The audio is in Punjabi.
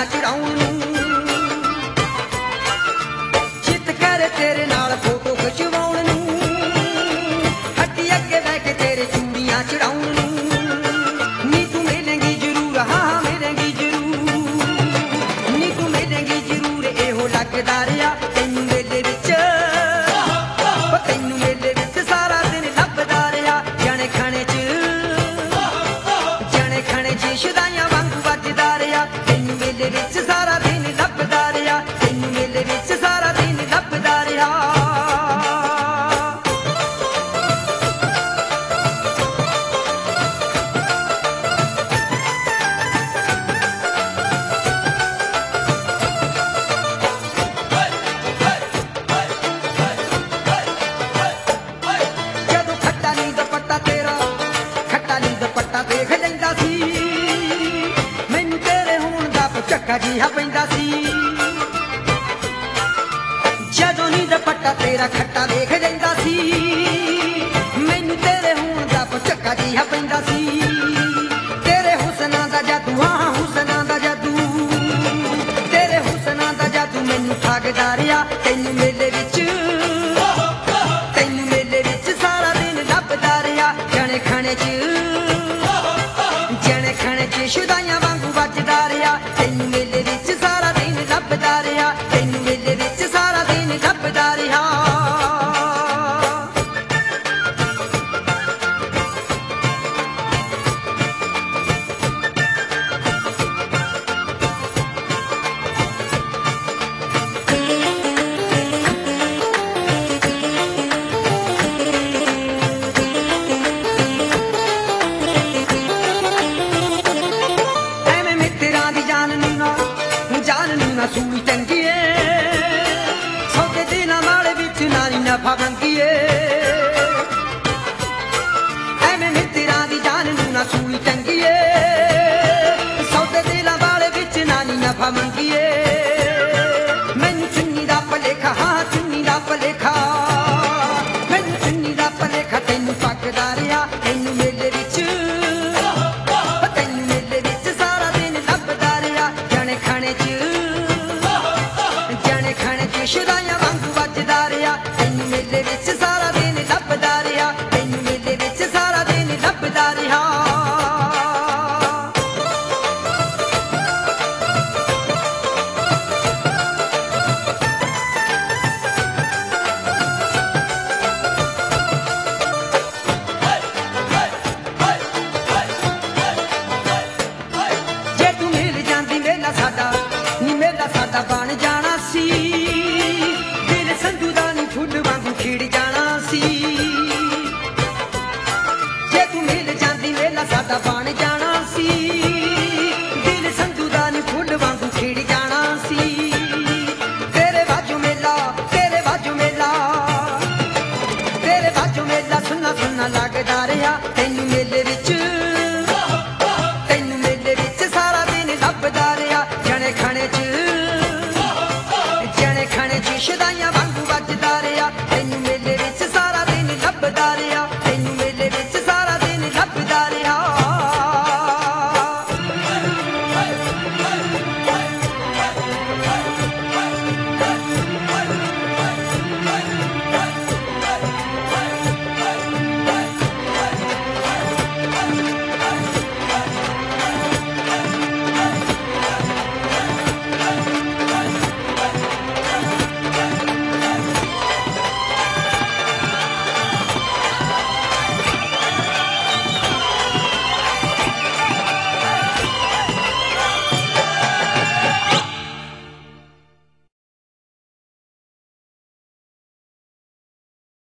ਚੜਾਉਣ ਨੂੰ ਚਿੱਤ ਕਰ ਤੇਰੇ ਨਾਲ ਫੋਟੋ ਖਿਚਵਾਉਣ ਨੂੰ ਹੱਟੀ ਅੱਗੇ ਬਹਿ ਕੇ ਤੇਰੇ ਚੂੜੀਆਂ ਚੜਾਉਣ ਨੂੰ ਨੀ ਤੂੰ ਮਿਲੇਂਗੀ ਜ਼ਰੂਰ ਹਾਂ ਮਿਲੇਂਗੀ ਜ਼ਰੂਰ ਨੀ ਤੂੰ ਮਿਲੇਂਗੀ ਜ਼ਰੂਰ ਇਹੋ ਲੱਗਦਾ ਰਿਹਾ ਤੈਨੂੰ ਮੇਲੇ ਵਿੱਚ ਤੈਨੂੰ ਮੇਲੇ ਵਿੱਚ ਸਾਰਾ ਦਿਨ ਲੱਭਦਾ ਰਿਹਾ ਜਾਣੇ ਖਾਣੇ 'ਚ ਸ਼ੁਦਾਈਆਂ ਵਾਂਗੂ ਵੱਜਦਾ ਰਿਹਾ ਤੈਨੂੰ ਮੇਲੇ ਵਿੱਚ ਸਾਰਾ ਦਿਨ ਲੱਭਦਾ ਰਿਹਾ ਤੈਨੂੰ ਮੇਲੇ ਵਿੱਚ ਸਾਰਾ ਦਿਨ ਲੱਭਦਾ ਰਿਹਾ ਜਦੋਂ ਖੱਟਾ ਨੀ ਦੁਪੱਟਾ ਤੇਰਾ ਖੱਟਾ ਨੀ ਦੁਪੱਟਾ ਦੇਖ ਲੈਂਦਾ ਸੀ ਮੈਨੂੰ ਤੇਰੇ ਹੋਣ ਦਾ ਝੱਕਾ ਜਿਹਾ ਪੈਂਦਾ ਸੀ ਜਦੋਂ ਨੀ ਦੁਪੱਟਾ ਤੇਰਾ ਖੱਟਾ ਦੇਖ ਲੈਂਦਾ ਸੀ ਮੈਨੂੰ ਤੇਰੇ ਹੋਣ ਦਾ ਝੱਕਾ ਜਿਹਾ ਪੈਂਦਾ ਸੀ ਤੇਰੇ ਹੁਸਨਾਂ ਦਾ ਜਾਦੂ ਹਾਂ ਹੁਸਨਾਂ ਦਾ ਜਾਦੂ ਤੇਰੇ ਹੁਸਨਾਂ ਦਾ ਜਾਦੂ ਮੈਨੂੰ ਠੱਗਦਾ ਰਿਹਾ ਤੈਨੂੰ ਮੇਲੇ ਵਿੱਚ ਸਾਰਾ ਦਿਨ ਲੱਭਦਾ ਰਿਹਾ ਜਾਣੇ ਖਾਣੇ 'ਚ ਸ਼ੁਦਾਈਆਂ ਵਾਂਗੂ ਵੱਜਦਾ ਰਿਹਾ ਤੈਨੂੰ ਮੇਲੇ ਵਿੱਚ ਸਾਰਾ ਦਿਨ ਲੱਭਦਾ ਰਿਹਾ ਤੈਨੂੰ ਮੇਲੇ ਵਿੱਚ ਸਾਰਾ ਦਿਨ ਲੱਭਦਾ ਰਿਹਾ ਸੂਈ ਚੰਗੀਏ ਸੌਦੇ ਦਿਨਾਂ ਵਾਲੇ ਵਿੱਚ ਨਾਰੀ ਨਫਾ ਮੰਗੀਏ ਐਵੇਂ ਮਿੱਤਰਾਂ ਦੀ ਜਾਨ ਨੂੰ ਨਾ ਸੂਈ ਚੰਗੀਏ ਸੌਦੇ ਦਿਨਾਂ ਵਾਲੇ ਵਿੱਚ ਨਾਰੀ ਨਫਾ ਮੰਗੀਏ ਮੈਨੂੰ ਚੁੰਨੀ ਦਾ ਭਲੇਖਾ ਹਾਂ ਚੁੰਨੀ ਦਾ ਭਲੇਖਾ ਮੈਨੂੰ ਚੁੰਨੀ ਦਾ ਭਲੇਖਾ ਤੈਨੂੰ ਪੱਕਦਾ ਰਿਹਾ ਤੈਨੂੰ ਮੇਲੇ ਵਿੱਚ ਸਾਰਾ ਦਿਨ ਲੱਭਦਾ ਰਿਹਾ ਜਾਣੇ ਖਾਣੇ 'ਚ ਸ਼ੁਦਾਈਆਂ ਵਾਂਗੂ ਵੱਜਦਾ ਰਿਹਾ ਤੈਨੂੰ ਮੇਲੇ ਵਿੱਚ